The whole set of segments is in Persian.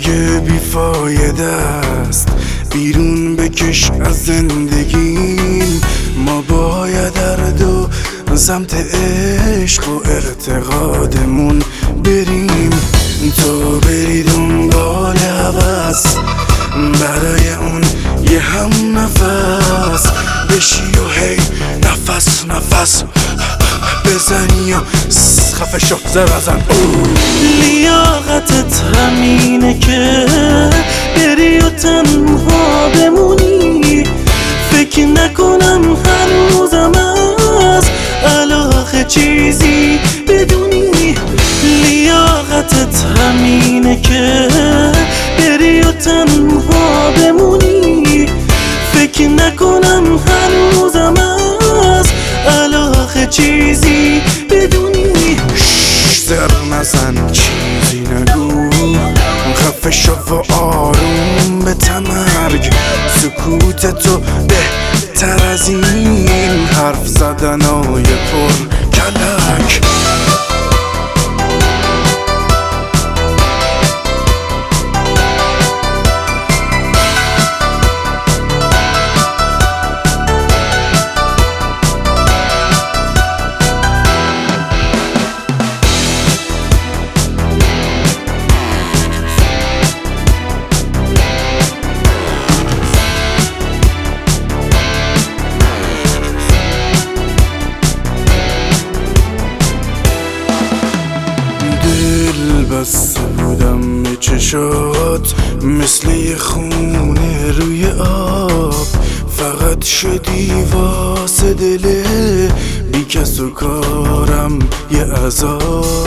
که بیفایده است بیرون بکش از زندگیم. ما باید در دو سمت عشق و اعتقادمون بریم. تو بری دنبال هوس برای اون یه هم نفس بشی و هی نفس نفس بزنی و خفه شو زرزن. لیاقتت همینه که بری و تنها بمونی. فکر نکنم هنوزم از علاقه چیزی بدونی. لیاقتت همینه که بری و تنها بمونی. فکر نکنم هنوزم از علاقه چیزی بدونی. زر نزن چیزی نگو خفه شو و آروم به تمرگ. سکوت تو بهتر از این حرف زدنای پر کلک. بسته بودم به چشات مثل یه خونه روی آب. فقط شدی واسه دل بی کس و کارم یه عذاب.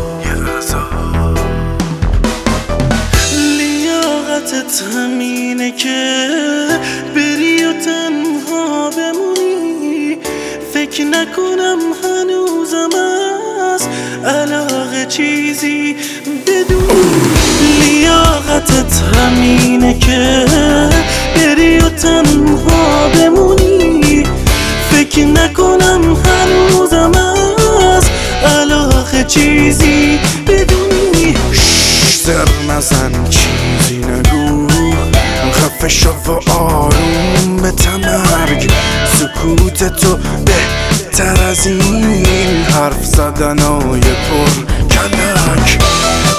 لیاقتت همینه که بری و تنها بمونی. فکر نکنم هنوزم از علاقه چیزی بدونی. لیاقتت همینه که بری و تنها بمونی. فکر نکنم هنوزم از علاقه چیزی بدونی. زر نزن چیزی نگو خفه شو و آروم به تمرگ. سکوت تو بهتر از این حرف زدنای پر کلک.